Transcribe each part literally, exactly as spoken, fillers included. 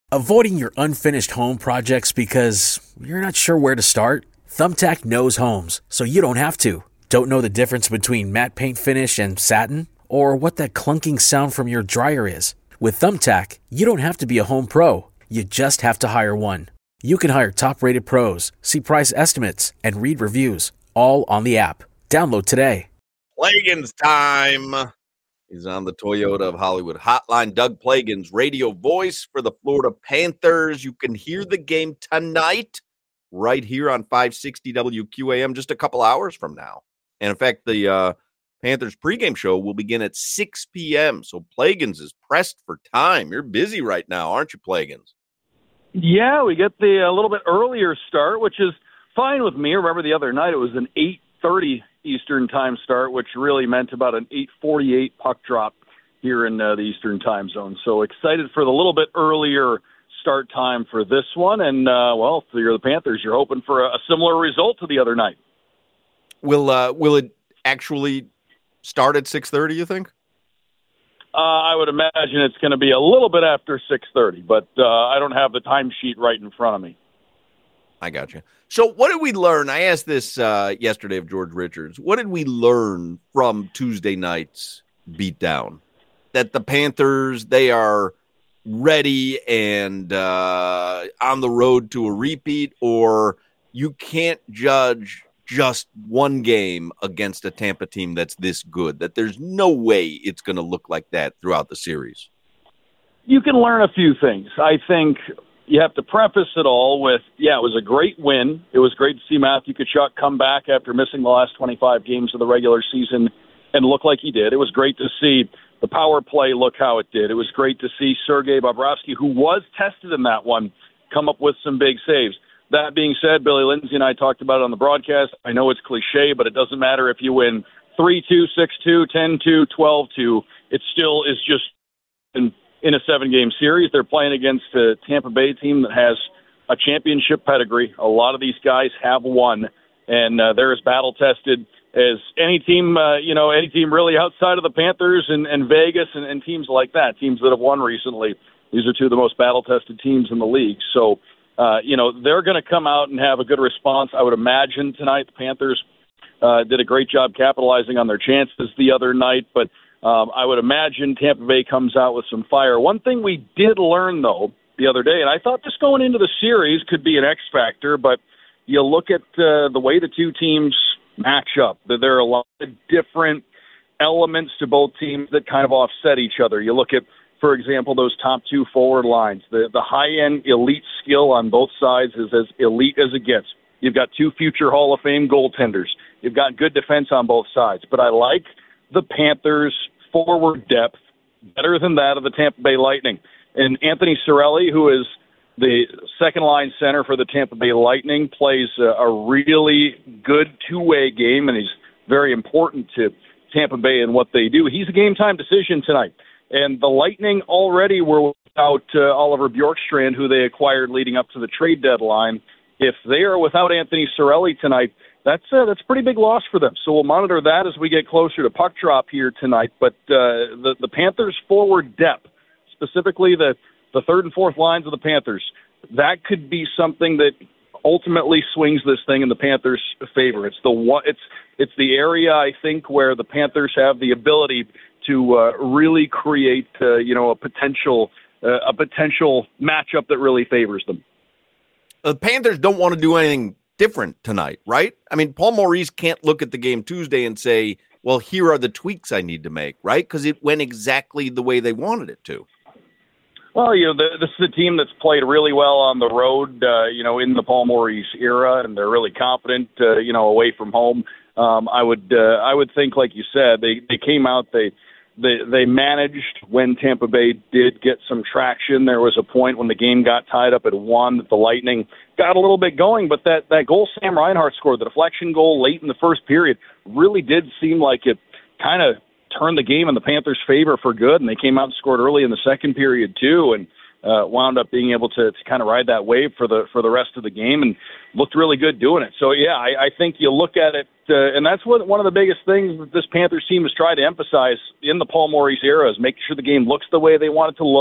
Avoiding your unfinished home projects because you're not sure where to start? Thumbtack knows homes, so you don't have to. Don't know the difference between matte paint finish and satin? Or what that clunking sound from your dryer is? With Thumbtack, you don't have to be a home pro. You just have to hire one. You can hire top-rated pros, see price estimates, and read reviews, all on the app. Download today. Plagans time. He's on the Toyota of Hollywood hotline. Doug Plagans, radio voice for the Florida Panthers. You can hear the game tonight right here on five sixty W Q A M just a couple hours from now. And in fact, the uh, Panthers pregame show will begin at six p.m. So Plagans is pressed for time. You're busy right now, aren't you, Plagans? Yeah, we get the a little bit earlier start, which is fine with me. Remember the other night it was an eight thirty Eastern time start, which really meant about an eight forty-eight puck drop here in uh, the Eastern time zone. So excited for the little bit earlier start time for this one. And, uh, well, if you're the Panthers, you're hoping for a, a similar result to the other night. Will uh, will it actually start at six thirty, you think? Uh, I would imagine it's going to be a little bit after six thirty, but uh, I don't have the timesheet right in front of me. I got you. So what did we learn? I asked this uh, yesterday of George Richards. What did we learn from Tuesday night's beatdown? That the Panthers, they are ready and uh, on the road to a repeat, or you can't judge just one game against a Tampa team that's this good, that there's no way it's going to look like that throughout the series? You can learn a few things. I think you have to preface it all with, yeah, it was a great win. It was great to see Matthew Tkachuk come back after missing the last twenty-five games of the regular season and look like he did. It was great to see the power play look how it did. It was great to see Sergei Bobrovsky, who was tested in that one, come up with some big saves. That being said, Billy Lindsay and I talked about it on the broadcast. I know it's cliche, but it doesn't matter if you win three two, six two, ten two, twelve two. It still is just in, in a seven-game series. They're playing against a Tampa Bay team that has a championship pedigree. A lot of these guys have won, and uh, they're as battle-tested as any team, uh, you know, any team really outside of the Panthers and, and Vegas and, and teams like that, teams that have won recently. These are two of the most battle-tested teams in the league. So, Uh, you know, they're going to come out and have a good response. I would imagine tonight the Panthers uh, did a great job capitalizing on their chances the other night, but um, I would imagine Tampa Bay comes out with some fire. One thing we did learn, though, the other day, and I thought this going into the series could be an X factor, but you look at uh, the way the two teams match up. There are a lot of different elements to both teams that kind of offset each other. You look at, for example, those top two forward lines. The the high-end elite skill on both sides is as elite as it gets. You've got two future Hall of Fame goaltenders. You've got good defense on both sides. But I like the Panthers' forward depth better than that of the Tampa Bay Lightning. And Anthony Cirelli, who is the second-line center for the Tampa Bay Lightning, plays a, a really good two-way game, and he's very important to Tampa Bay and what they do. He's a game-time decision tonight. And the Lightning already were without uh, Oliver Bjorkstrand, who they acquired leading up to the trade deadline. If they are without Anthony Cirelli tonight, that's uh, that's a pretty big loss for them. So we'll monitor that as we get closer to puck drop here tonight. But uh, the, the Panthers' forward depth, specifically the, the third and fourth lines of the Panthers, that could be something that ultimately swings this thing in the Panthers' favor. It's the one, it's it's the area, I think, where the Panthers have the ability to uh, really create, uh, you know, a potential uh, a potential matchup that really favors them. The Panthers don't want to do anything different tonight, right? I mean, Paul Maurice can't look at the game Tuesday and say, well, here are the tweaks I need to make, right? Because it went exactly the way they wanted it to. Well, you know, the, this is a team that's played really well on the road, uh, you know, in the Paul Maurice era, and they're really confident, uh, you know, away from home. Um, I would uh, I would think, like you said, they, they came out, they – They they managed when Tampa Bay did get some traction. There was a point when the game got tied up at one that the Lightning got a little bit going, but that, that goal Sam Reinhart scored, the deflection goal late in the first period, really did seem like it kind of turned the game in the Panthers' favor for good, and they came out and scored early in the second period too, and uh, wound up being able to, to kind of ride that wave for the for the rest of the game and looked really good doing it. So, yeah, I, I think you look at it, Uh, and that's what one of the biggest things that this Panthers team has tried to emphasize in the Paul Maurice era is making sure the game looks the way they want it to look,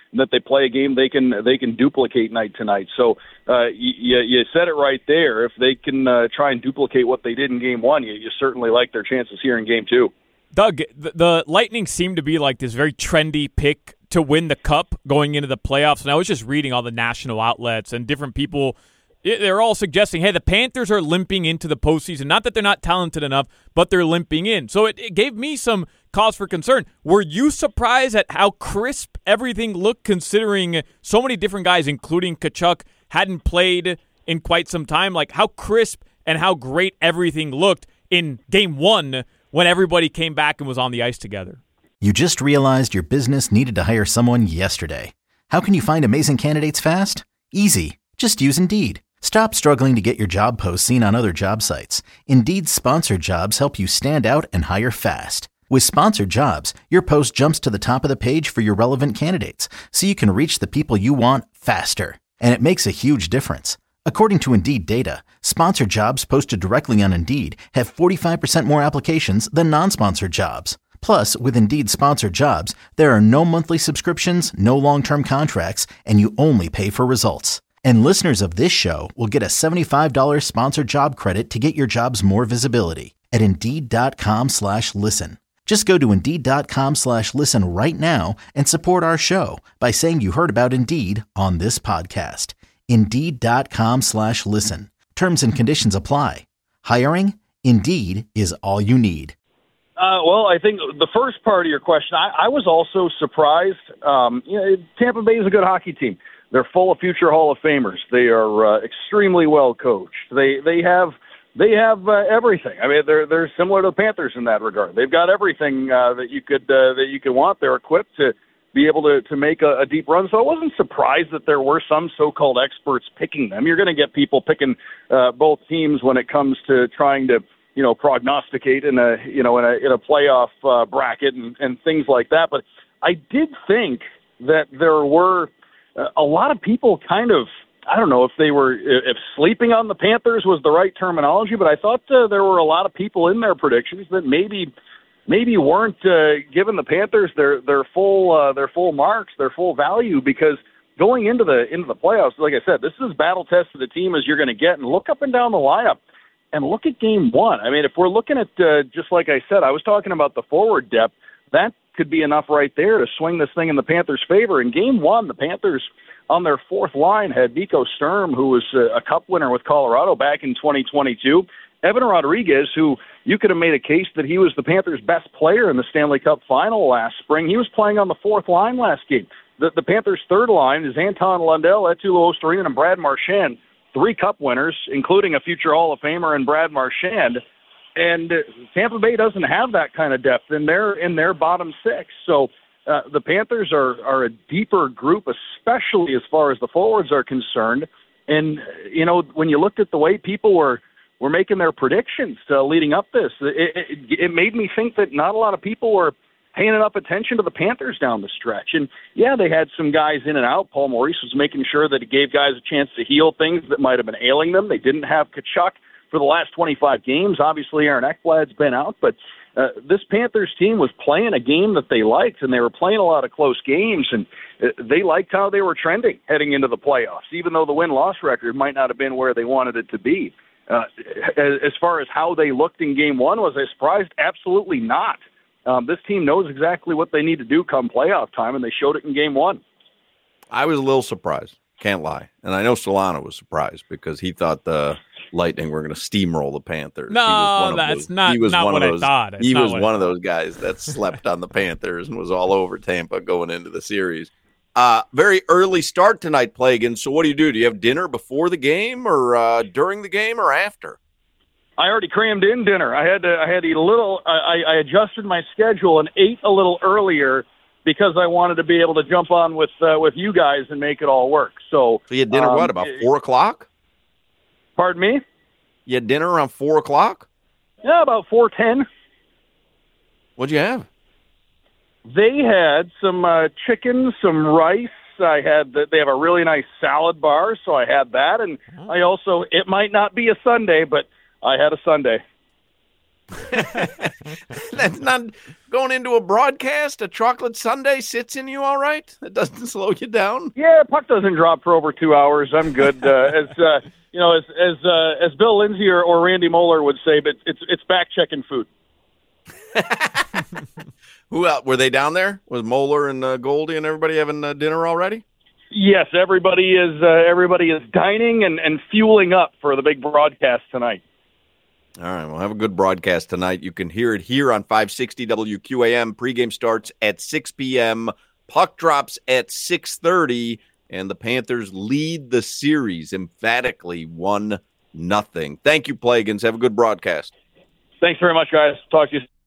and that they play a game they can they can duplicate night to night. So uh, you, you said it right there. If they can uh, try and duplicate what they did in game one, you, you certainly like their chances here in game two. Doug, the, the Lightning seem to be like this very trendy pick to win the Cup going into the playoffs. And I was just reading all the national outlets and different people. They're all suggesting, hey, the Panthers are limping into the postseason. Not that they're not talented enough, but they're limping in. So it, it gave me some cause for concern. Were you surprised at how crisp everything looked, considering so many different guys, including Tkachuk, hadn't played in quite some time? Like, how crisp and how great everything looked in game one when everybody came back and was on the ice together. You just realized your business needed to hire someone yesterday. How can you find amazing candidates fast? Easy. Just use Indeed. Stop struggling to get your job posts seen on other job sites. Indeed's sponsored jobs help you stand out and hire fast. With sponsored jobs, your post jumps to the top of the page for your relevant candidates, so you can reach the people you want faster. And it makes a huge difference. According to Indeed data, sponsored jobs posted directly on Indeed have forty-five percent more applications than non-sponsored jobs. Plus, with Indeed sponsored jobs, there are no monthly subscriptions, no long-term contracts, and you only pay for results. And listeners of this show will get a seventy-five dollars sponsored job credit to get your jobs more visibility at Indeed.com slash listen. Just go to Indeed.com slash listen right now and support our show by saying you heard about Indeed on this podcast. Indeed.com slash listen. Terms and conditions apply. Hiring? Indeed is all you need. Uh, well, I think the first part of your question, I, I was also surprised. Um, you know, Tampa Bay is a good hockey team. They're full of future Hall of Famers. They are uh, extremely well coached. They they have they have uh, everything. I mean, they're they're similar to the Panthers in that regard. They've got everything uh, that you could uh, that you could want. They're equipped to be able to, to make a, a deep run. So I wasn't surprised that there were some so-called experts picking them. You're going to get people picking uh, both teams when it comes to trying to, you know, prognosticate in a, you know, in a, in a playoff uh, bracket and, and things like that. But I did think that there were uh, a lot of people kind of, I don't know if they were, if sleeping on the Panthers was the right terminology, but I thought uh, there were a lot of people in their predictions that maybe maybe weren't uh, giving the Panthers their their full uh, their full marks, their full value, because going into the into the playoffs, like I said, this is as battle tested a team as you're going to get. And look up and down the lineup, and look at game one. I mean, if we're looking at uh, just like I said, I was talking about the forward depth. That could be enough right there to swing this thing in the Panthers' favor. In game one, the Panthers on their fourth line had Nico Sturm, who was uh, a Cup winner with Colorado back in twenty twenty-two. Evan Rodriguez, who you could have made a case that he was the Panthers' best player in the Stanley Cup final last spring. He was playing on the fourth line last game. The, the Panthers' third line is Anton Lundell, Etulo Ostarinen, and Brad Marchand, three Cup winners, including a future Hall of Famer in Brad Marchand. And Tampa Bay doesn't have that kind of depth in their in their bottom six. So uh, the Panthers are, are a deeper group, especially as far as the forwards are concerned. And, you know, when you looked at the way people were We're making their predictions uh, leading up this. It, it, it made me think that not a lot of people were paying enough attention to the Panthers down the stretch. And, yeah, they had some guys in and out. Paul Maurice was making sure that he gave guys a chance to heal things that might have been ailing them. They didn't have Tkachuk for the last twenty-five games. Obviously, Aaron Ekblad's been out. But uh, this Panthers team was playing a game that they liked, and they were playing a lot of close games. And uh, they liked how they were trending heading into the playoffs, even though the win-loss record might not have been where they wanted it to be. Uh, as far as how they looked in game one, was I surprised? Absolutely not. Um, this team knows exactly what they need to do come playoff time, and they showed it in game one. I was a little surprised, can't lie. And I know Solana was surprised because he thought the Lightning were going to steamroll the Panthers. No, that's those, not, he was not one what of those, I thought. It's he was one I of those guys that slept on the Panthers and was all over Tampa going into the series. Uh, very early start tonight, Plagan. So what do you do? Do you have dinner before the game or uh, during the game or after? I already crammed in dinner. I had to. I had to eat a little. I, I adjusted my schedule and ate a little earlier because I wanted to be able to jump on with uh, with you guys and make it all work. So, so you had dinner um, what about four o'clock? Pardon me? You had dinner around four o'clock? Yeah, about four ten. What'd you have? They had some uh, chicken, some rice. I had the, they have a really nice salad bar, so I had that, and I also, it might not be a Sunday, but I had a Sunday. That's not going into a broadcast. A chocolate sundae sits in you all right? That doesn't slow you down? Yeah, puck doesn't drop for over two hours. I'm good. Uh, as uh, you know, as as uh, as Bill Lindsay or, or Randy Moeller would say, but it's it's back checking food. Who else? Were they down there? Was Moeller and uh, Goldie and everybody having uh, dinner already? Yes, everybody is uh, everybody is dining and, and fueling up for the big broadcast tonight. All right, we'll have a good broadcast tonight. You can hear it here on five sixty W Q A M. Pregame starts at six p.m. Puck drops at six thirty, and the Panthers lead the series emphatically one nothing. Thank you, Plagans. Have a good broadcast. Thanks very much, guys. Talk to you soon.